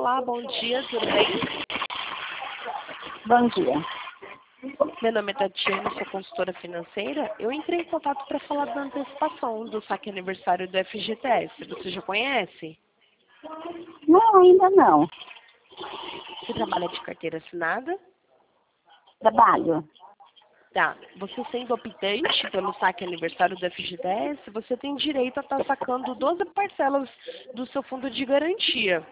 Olá, bom dia, tudo bem? Bom dia. Meu nome é Tatiana, sou consultora financeira. Eu entrei em contato para falar da antecipação do saque aniversário do FGTS. Você já conhece? Não, ainda não. Você trabalha de carteira assinada? Trabalho. Tá. Você sendo optante pelo saque aniversário do FGTS, você tem direito a estar sacando 12 parcelas do seu fundo de garantia.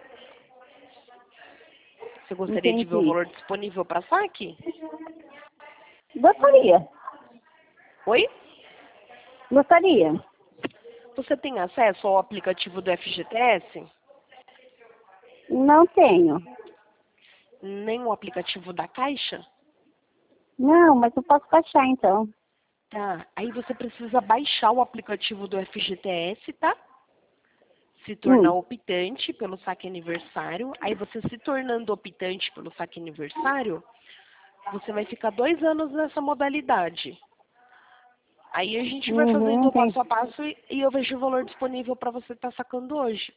Você gostaria de ver o Entendi. valor disponível para saque? Gostaria. Oi? Gostaria. Você tem acesso ao aplicativo do FGTS? Não tenho. Nem o aplicativo da Caixa? Não, mas eu posso baixar então. Tá. Aí você precisa baixar o aplicativo do FGTS, tá? Se tornar optante pelo saque aniversário. Aí você se tornando optante pelo saque aniversário, você vai ficar 2 anos nessa modalidade. Aí a gente vai fazendo o Entendi. passo a passo e eu vejo o valor disponível para você estar sacando hoje.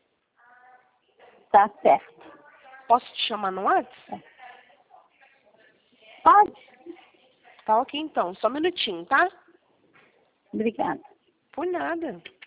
Tá certo. Posso te chamar no WhatsApp? Pode? Tá ok então, só um minutinho, tá? Obrigada. Por nada.